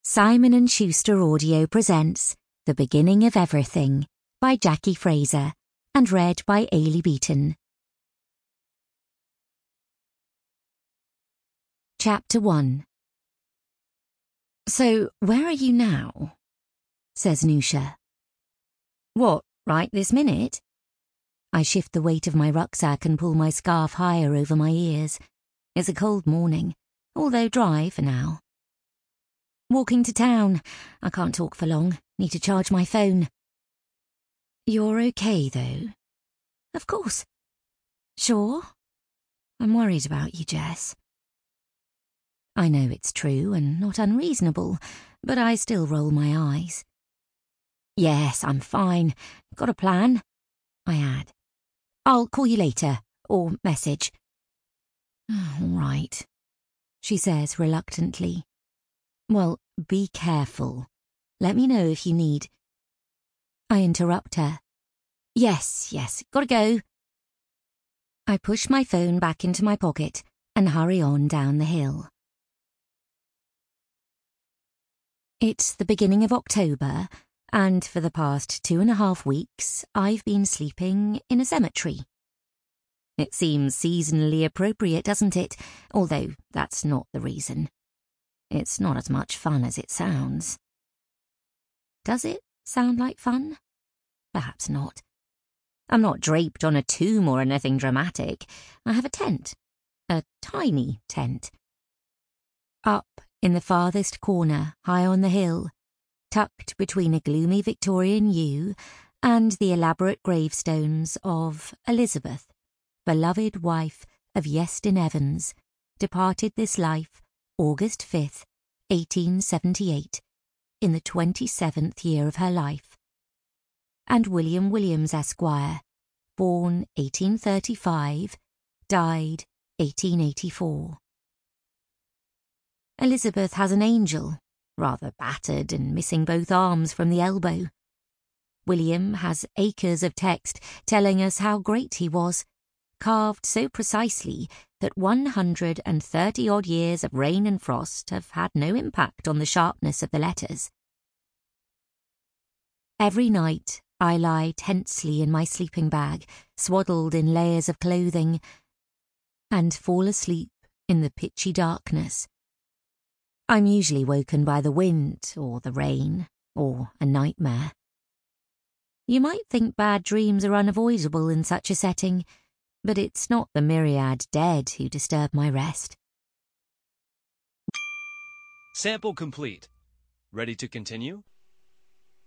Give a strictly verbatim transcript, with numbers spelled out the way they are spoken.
Simon and Schuster Audio presents The Beginning of Everything by Jackie Fraser and read by Ailey Beaton. Chapter one. "So, where are you now?" says Nusha. "What, right this minute?" I shift the weight of my rucksack and pull my scarf higher over my ears. It's a cold morning, although dry for now. "Walking to town. I can't talk for long. Need to charge my phone." "You're okay, though?" "Of course." "Sure?" "I'm worried about you, Jess." I know it's true and not unreasonable, but I still roll my eyes. "Yes, I'm fine. Got a plan?" I add. "I'll call you later, or message." "All right," she says reluctantly. "Well, be careful. Let me know if you need..." I interrupt her. "Yes, yes, gotta go." I push my phone back into my pocket and hurry on down the hill. It's the beginning of October, and for the past two and a half weeks, I've been sleeping in a cemetery. It seems seasonally appropriate, doesn't it? Although that's not the reason. It's not as much fun as it sounds. Does it sound like fun? Perhaps not. I'm not draped on a tomb or anything dramatic. I have a tent. A tiny tent. Up in the farthest corner, high on the hill, tucked between a gloomy Victorian yew and the elaborate gravestones of Elizabeth, beloved wife of Iestyn Evans, departed this life August fifth, eighteen seventy-eight, in the twenty-seventh year of her life, and William Williams, Esquire, born eighteen thirty-five, died eighteen eighty-four. Elizabeth has an angel, rather battered and missing both arms from the elbow. William has acres of text telling us how great he was, carved so precisely that one hundred and thirty odd years of rain and frost have had no impact on the sharpness of the letters. Every night I lie tensely in my sleeping bag, swaddled in layers of clothing, and fall asleep in the pitchy darkness. I'm usually woken by the wind, or the rain, or a nightmare. You might think bad dreams are unavoidable in such a setting, but it's not the myriad dead who disturb my rest. Sample complete. Ready to continue?